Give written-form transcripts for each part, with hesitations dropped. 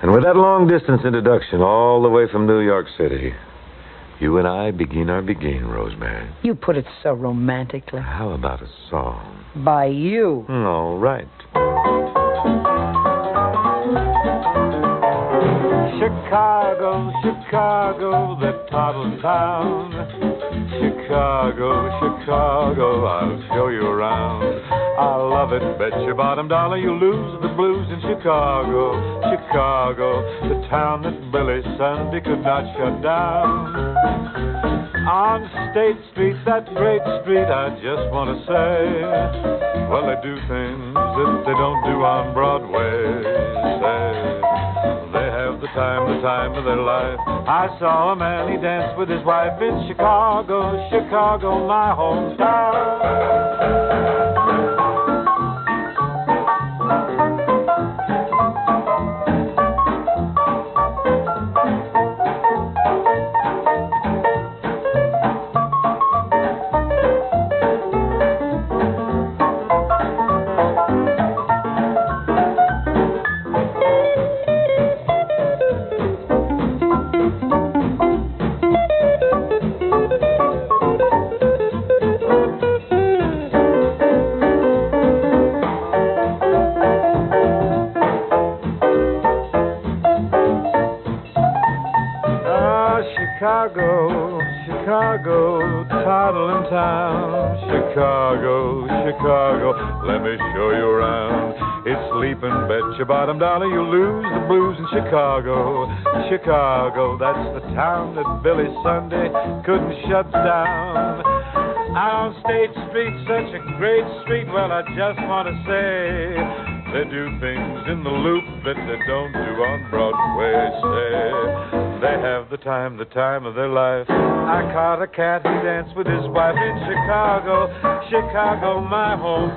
And with that long-distance introduction all the way from New York City, you and I begin our beginning, Rosemary. You put it so romantically. How about a song? By you. All right. Chicago, Chicago, that toddling town. Chicago, Chicago, I'll show you around. I love it, bet your bottom dollar you lose the blues in Chicago. Chicago, the town that Billy Sunday could not shut down. On State Street, that great street, I just want to say, well, they do things that they don't do on Broadway. Say, they have the time of their life. I saw a man, he danced with his wife in Chicago, Chicago, my hometown. Chicago, Chicago, toddling town. Chicago, Chicago, let me show you around. It's sleeping, bet your bottom dollar you lose the blues in Chicago. Chicago, that's the town that Billy Sunday couldn't shut down. Out on State Street, such a great street, well, I just want to say, they do things in the loop that they don't do on Broadway. Say, they have the time of their life. I caught a cat who danced with his wife in Chicago, Chicago, my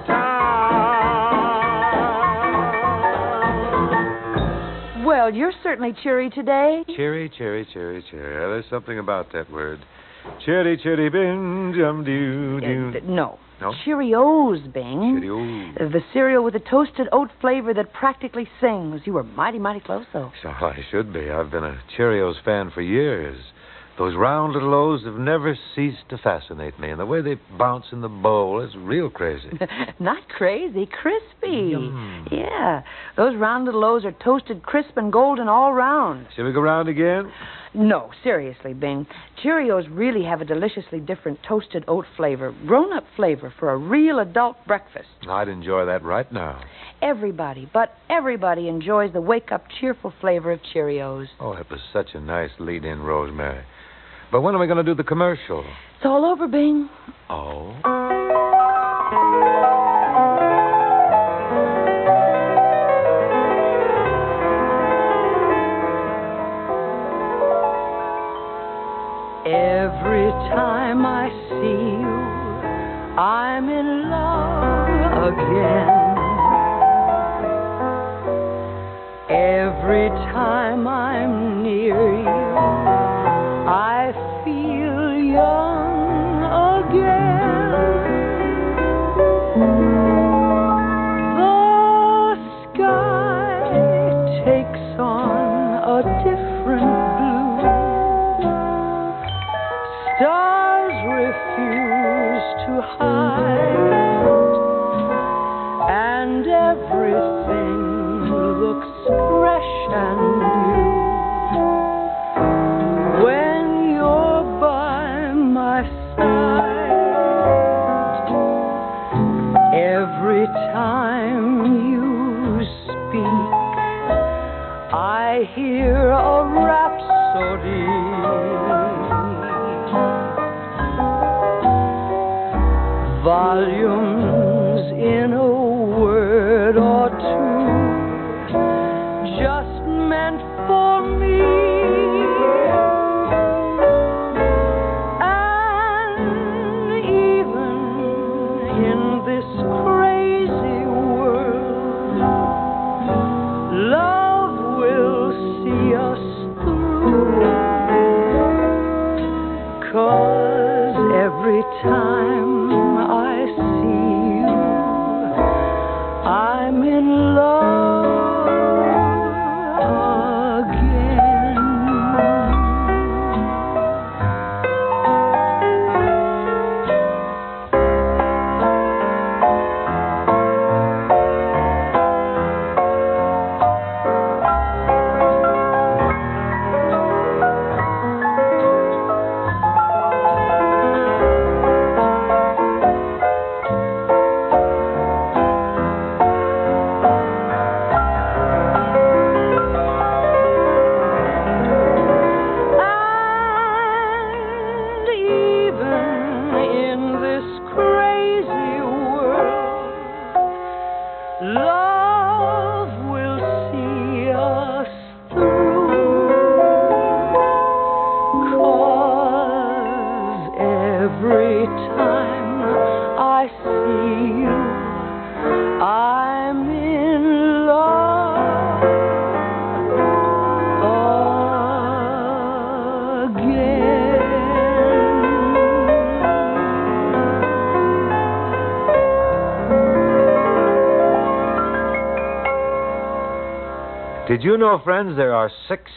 hometown. Well, you're certainly cheery today. Cheery, cheery, cheery, cheery. There's something about that word. Cheery, cheery, bing, jum, doo, doo. No. No? Cheerios, Bing. Cheerios. The cereal with the toasted oat flavor that practically sings. You were mighty, mighty close, though. So I should be. I've been a Cheerios fan for years. Those round little O's have never ceased to fascinate me. And the way they bounce in the bowl is real crazy. Not crazy, crispy. Yum. Yeah. Those round little O's are toasted crisp and golden all round. Shall we go round again? No, seriously, Bing. Cheerios really have a deliciously different toasted oat flavor, grown-up flavor for a real adult breakfast. I'd enjoy that right now. Everybody, but everybody enjoys the wake-up, cheerful flavor of Cheerios. Oh, that was such a nice lead-in, Rosemary. But when are we going to do the commercial? It's all over, Bing. Oh? Every time I see you, I'm in love again. Every time I'm near you, I feel young again. The sky takes on a different blue. Stars refuse to hide, and everything looks fresh and new when you're by my side. Every time you speak, I hear a rhapsody. Volumes in a word or two, just meant for me. And even in this crazy world, love will see us through. 'Cause every time I see you, I'm in love Did you know, friends, there are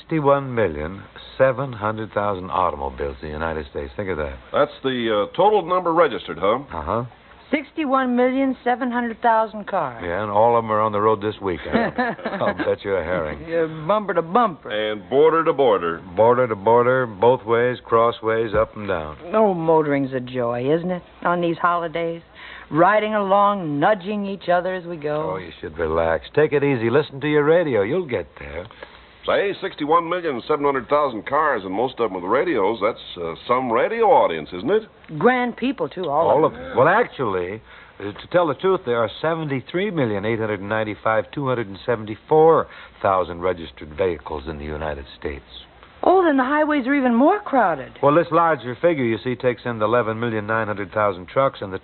61,700,000 automobiles in the United States? Think of that. That's the total number registered, huh? Uh-huh. 61,700,000 cars. Yeah, and all of them are on the road this weekend. I'll bet you a herring. Yeah, bumper to bumper. And border to border. Border to border, both ways, crossways, up and down. Oh, motoring's a joy, isn't it, on these holidays? Riding along, nudging each other as we go. Oh, you should relax. Take it easy. Listen to your radio. You'll get there. Say, 61,700,000 cars, and most of them with radios. That's some radio audience, isn't it? Grand people, too, all of them. Well, actually, to tell the truth, there are 73,895,274,000 registered vehicles in the United States. Oh, then the highways are even more crowded. Well, this larger figure, you see, takes in the 11,900,000 trucks and the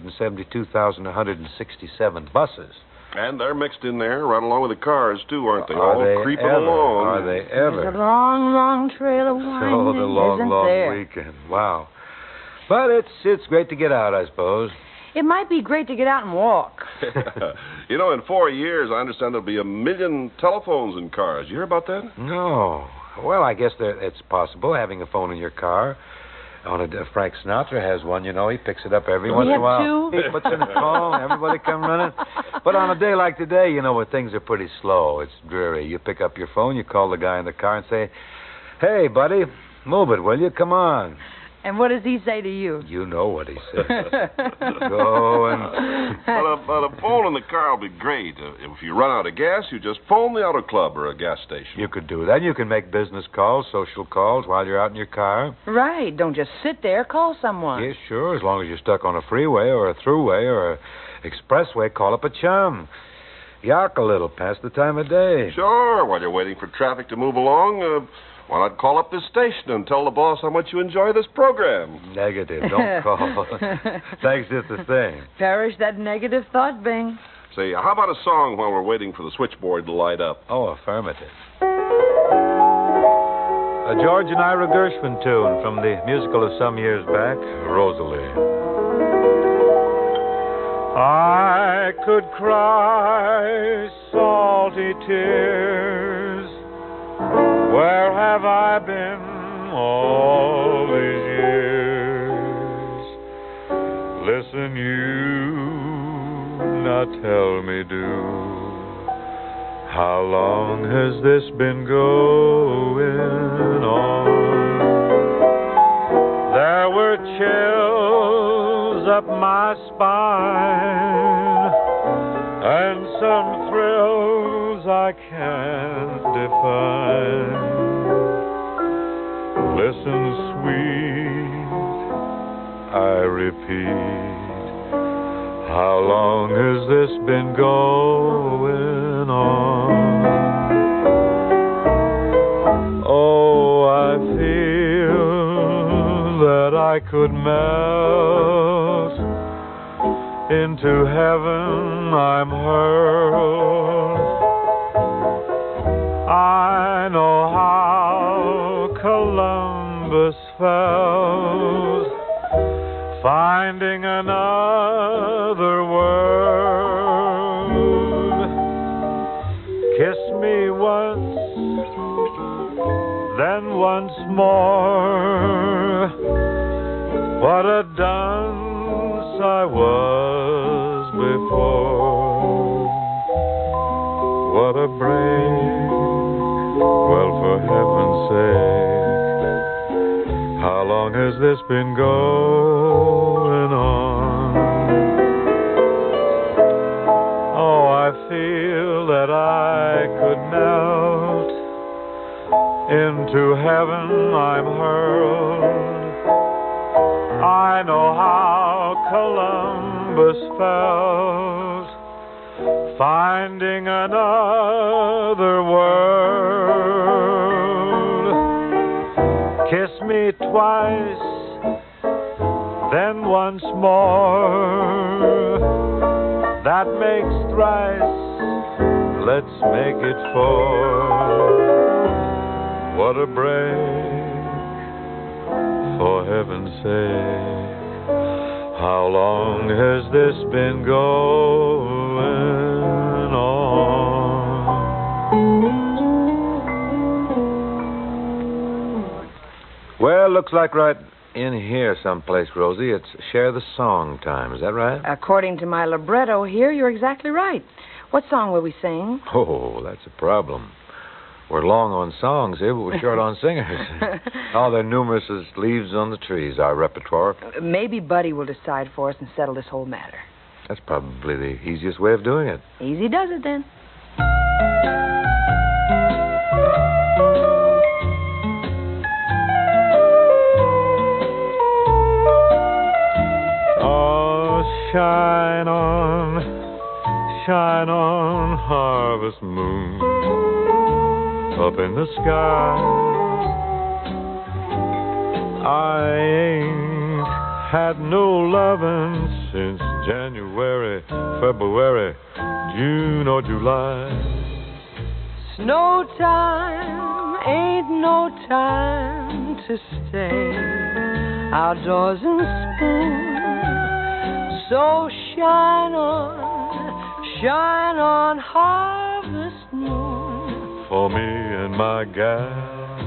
272,167 buses. And they're mixed in there right along with the cars, too, aren't they? Are they creeping ever? along. Are they ever? There's a long, long trail of winding, Oh, the long, isn't long there? weekend. Wow. But it's great to get out, I suppose. It might be great to get out and walk. You know, in 4 years, I understand there'll be 1 million telephones in cars. You hear about that? No. Well, I guess it's possible, having a phone in your car. Frank Sinatra has one, you know. He picks it up every once in a while. Two? He puts in his phone. Everybody come running. But on a day like today, you know, where things are pretty slow, it's dreary. You pick up your phone, you call the guy in the car and say, "Hey, buddy, move it, will you? Come on." And what does he say to you? You know what he says. Go and... But a phone in the car will be great. If you run out of gas, you just phone the auto club or a gas station. You could do that. You can make business calls, social calls while you're out in your car. Right. Don't just sit there. Call someone. Yes, sure. As long as you're stuck on a freeway or a throughway or a expressway, call up a chum. Yark a little, pass the time of day. Sure. While you're waiting for traffic to move along, why not call up this station and tell the boss how much you enjoy this program? Negative. Don't call. Thanks just the same. Perish that negative thought, Bing. Say, how about a song while we're waiting for the switchboard to light up? Oh, affirmative. A George and Ira Gershwin tune from the musical of some years back, Rosalie. I could cry salty tears. Where have I been all these years? Listen, you, now tell me, do. How long has this been going on? There were chills up my spine and some thrills I can't define. Listen, sweet, I repeat, how long has this been going on? Oh, I feel that I could melt into heaven. I'm hurled. I know how Columbus felt, finding another world. Kiss me once, then once more. What a dunce I was before. What a break. Well, for heaven's sake, how long has this been going on? Oh, I feel that I could melt into heaven. I'm hurled. I know how Columbus felt, finding another world. Kiss me twice, then once more. That makes thrice, let's make it four. What a break, for heaven's sake. How long has this been going on? Well, looks like right in here someplace, Rosie. It's Share the Song time. Is that right? According to my libretto here, you're exactly right. What song will we sing? Oh, that's a problem. We're long on songs here, but we're short on singers. Oh, they're numerous as leaves on the trees, our repertoire. Maybe Buddy will decide for us and settle this whole matter. That's probably the easiest way of doing it. Easy does it, then. Oh, shine on, harvest moon, up in the sky. I ain't had no lovin' since January, February, June or July. Snow time ain't no time to stay outdoors and spoon. So shine on, harvest moon, for me and my gal.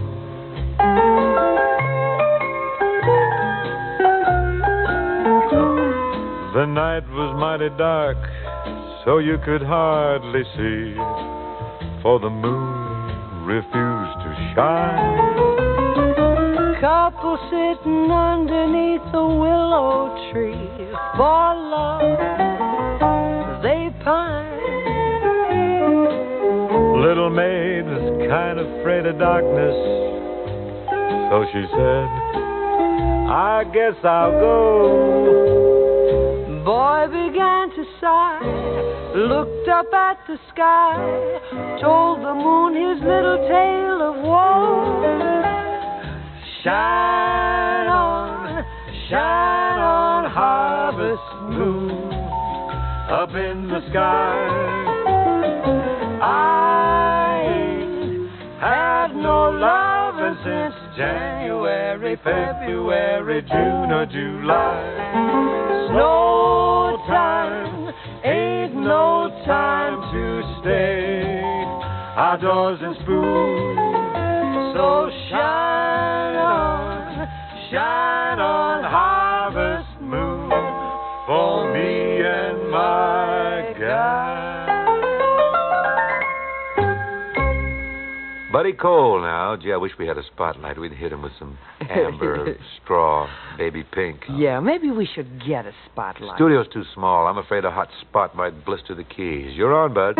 The night was mighty dark, so you could hardly see, for the moon refused to shine. Couple sitting underneath a willow tree, for love they pine. Little maid was kind of afraid of darkness, so she said, I guess I'll go. Boy began to sigh, looked up at the sky, told the moon his little tale of woe. Shine on, harvest moon, Up in the sky, I ain't had no lovin' since January, February, June or July. Snow time ain't no time to stay Outdoors and spoon, So shine on, harvest moon, for me and my gal. Buddy Cole now. Gee, I wish we had a spotlight. We'd hit him with some amber, straw, baby pink. Yeah, maybe we should get a spotlight. Studio's too small. I'm afraid a hot spot might blister the keys. You're on, Bud.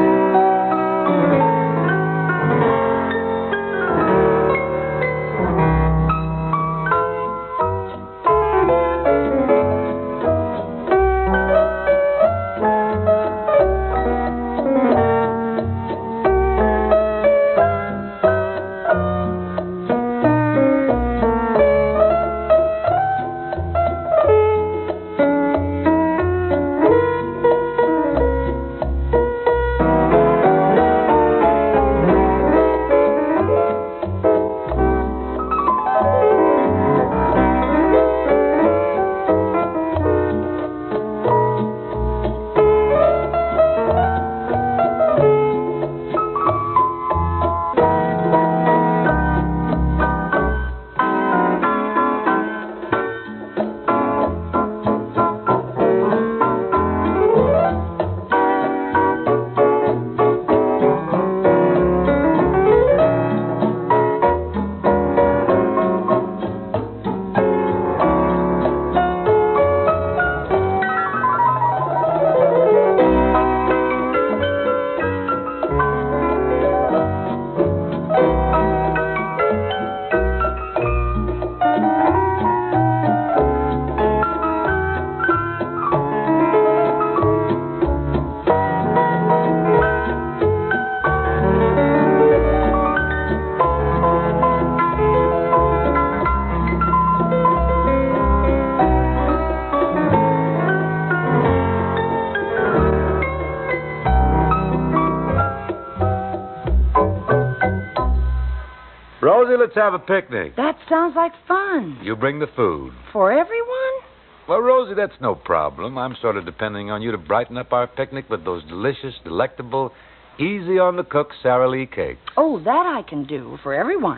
Rosie, let's have a picnic. That sounds like fun. You bring the food. For everyone? Well, Rosie, that's no problem. I'm sort of depending on you to brighten up our picnic with those delicious, delectable, easy-on-the-cook Sara Lee cakes. Oh, that I can do for everyone.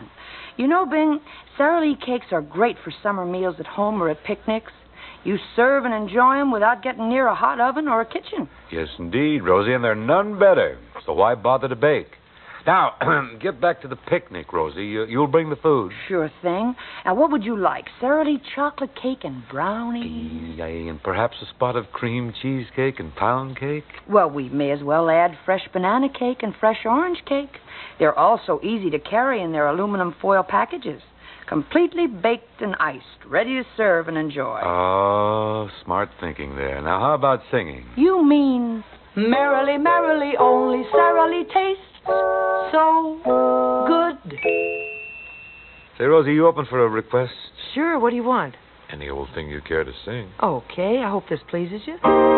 You know, Bing, Sara Lee cakes are great for summer meals at home or at picnics. You serve and enjoy them without getting near a hot oven or a kitchen. Yes, indeed, Rosie, and they're none better. So why bother to bake? Now, get back to the picnic, Rosie. You'll bring the food. Sure thing. Now, what would you like? Sara Lee chocolate cake and brownies? And perhaps a spot of cream cheesecake and pound cake? Well, we may as well add fresh banana cake and fresh orange cake. They're all so easy to carry in their aluminum foil packages. Completely baked and iced, ready to serve and enjoy. Oh, smart thinking there. Now, how about singing? You mean merrily, merrily, only Sara Lee tastes so good. Say, Rosie, you open for a request? Sure, what do you want? Any old thing you care to sing. Okay, I hope this pleases you.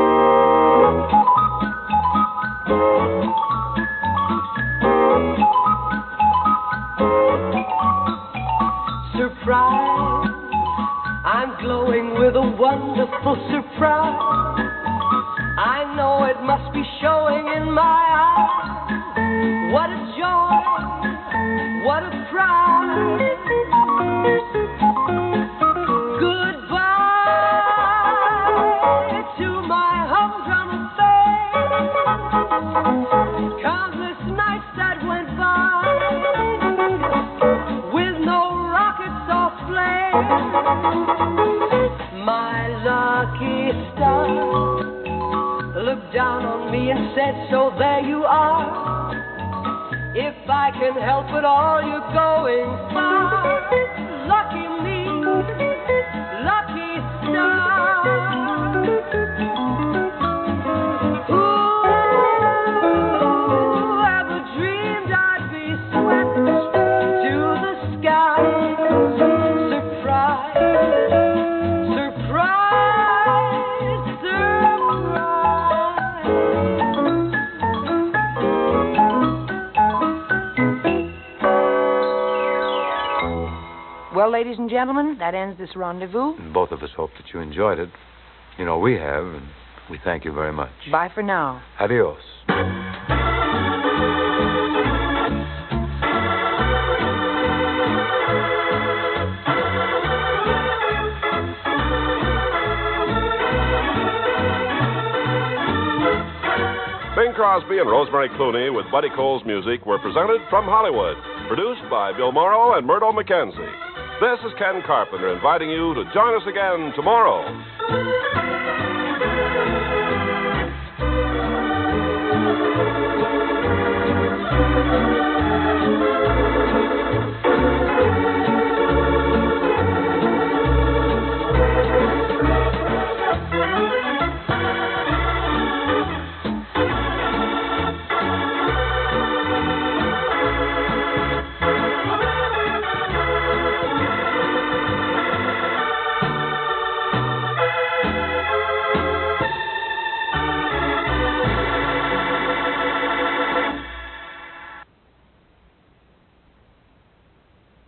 Surprise, I'm glowing with a wonderful surprise. I know it must be showing in my eyes. What a joy, what a prize. Goodbye to my humdrum face. Countless nights that went by with no rockets or flames. My lucky star looked down on me and said, so there you are. If I can help it all, you're going far. Lucky me, lucky star. Who ever dreamed I'd be swept to the sky? Surprise, surprise, Well, ladies and gentlemen, that ends this rendezvous. And both of us hope that you enjoyed it. You know, we have, and we thank you very much. Bye for now. Adios. Bing Crosby and Rosemary Clooney with Buddy Cole's music were presented from Hollywood. Produced by Bill Morrow and Murdo McKenzie. This is Ken Carpenter inviting you to join us again tomorrow.